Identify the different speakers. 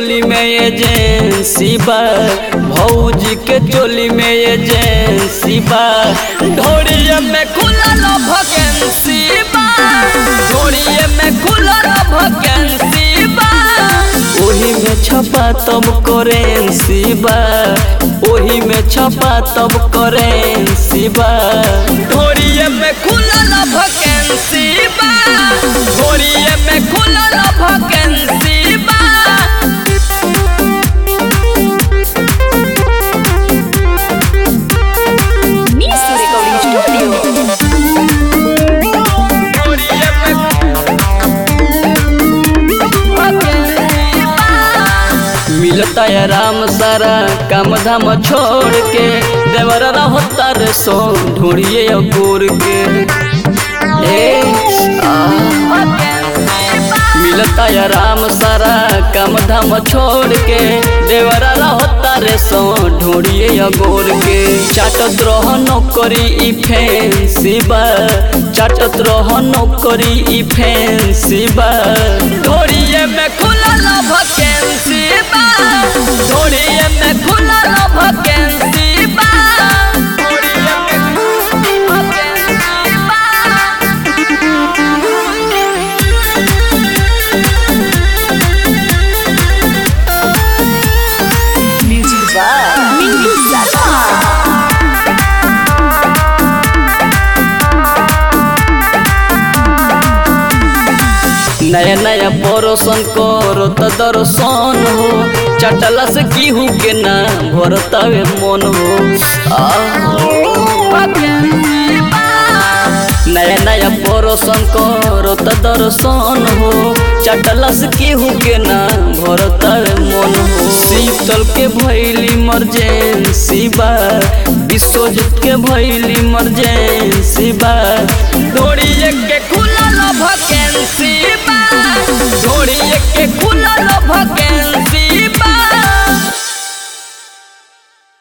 Speaker 1: चोली में एजेंसी बा, भौजी के चोली में एजेंसी बा। ढोड़िए में खुलल वैकेंसी बा, ढोड़िए में खुलल वैकेंसी बा। ओही में छपा तब करेंसी बा, ओही में छपा तब करेंसी बा। ढोड़िए में खुलल वैकेंसी बा, ढोड़िए में खुलल वैकेंसी बा। मिलता है राम सारा काम धाम छोड़ के, देवर रहता रे सो ढूंढिए गोर के। मिलता है राम सारा काम धाम छोड़ के, देवर रहता रे सो ढूंढिए गोर के। चाटत रह नौकरी ई फैंसी बा, चाटत रह नौकरी ई फैंसी बा। ढोड़िए में खुलल वैकेंसी बा, ढोड़िए में खुलल वैकेंसी बा। नया नया परोसन करो त दर्शन हो, चटला से गेहूं के ना भरतावे मन हो। नया नया परोसन करो त दर्शन हो, चटला से गेहूं के ना भरतावे मन हो। शीतल के भइली इमरजेंसी बा, विश्वजीत के भइली इमरजेंसी बा।